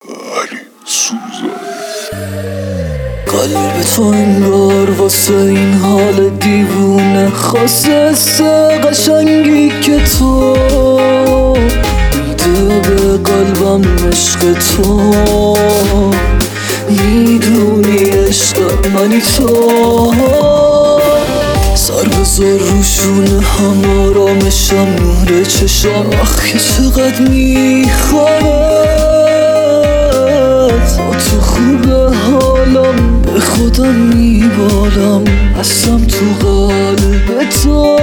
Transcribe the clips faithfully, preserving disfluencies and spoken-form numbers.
علی سوزن. قلب تو انگار واسه این حال دیوونه خواسته قشنگی که تو میده به قلبم عشق تو. میدونی عشق منی تو. سر بذار روشونه هم آرامشم نور چشم. آخه چقدر میخوامت با تو خوبه حالم به خودم میبالم هستم تو قلب تو.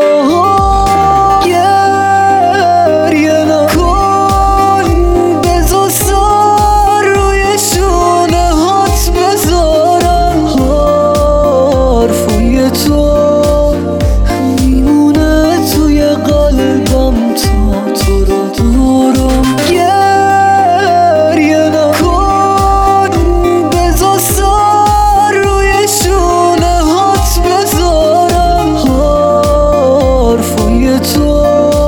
گریه نکن بذار سر روی شونه هات بذارم حرفای تو میمونه توی قلبم تا تو رو دارم. گریه نکن بذار سر روی شونه هات بذارم حرفای تو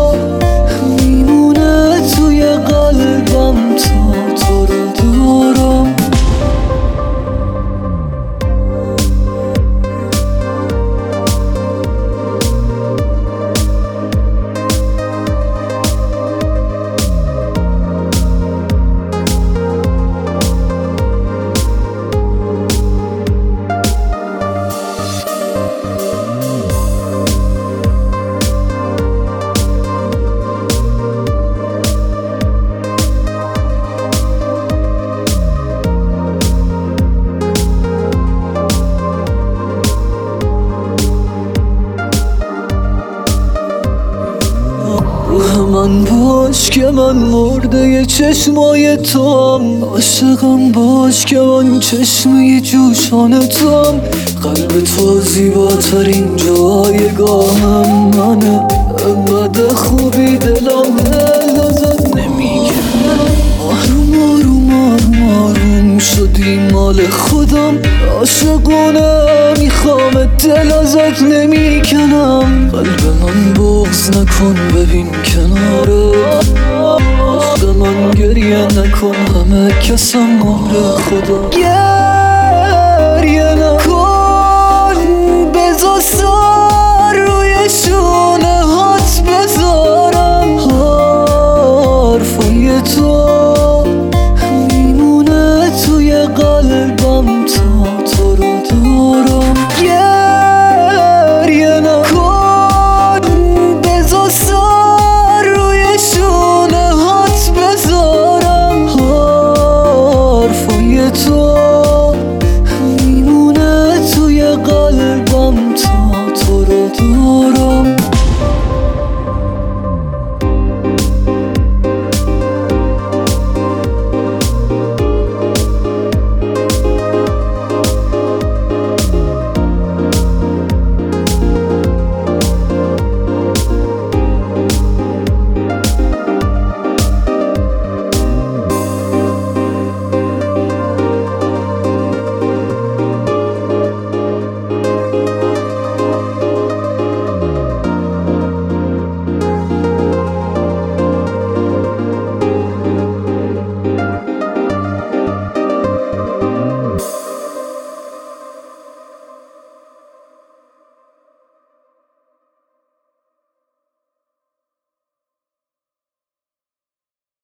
میمونه توی قلبم تا تو رو دارم. روح من باش که من مرده چشمای توام. عاشقم باش که من چشمه جوشان توام. قلب تو زیباترین جایگاهم منه. انقدر خوبی دلم ازت نمیگه. آروم آروم آروم آروم شدی مال خودم. عاشقونه میخوام دل ازت نمیکنم. قلب من بغض نکن ببین کنارت. عشق من گریه نکن همه کسم مهر خدا. گریه نکن بذار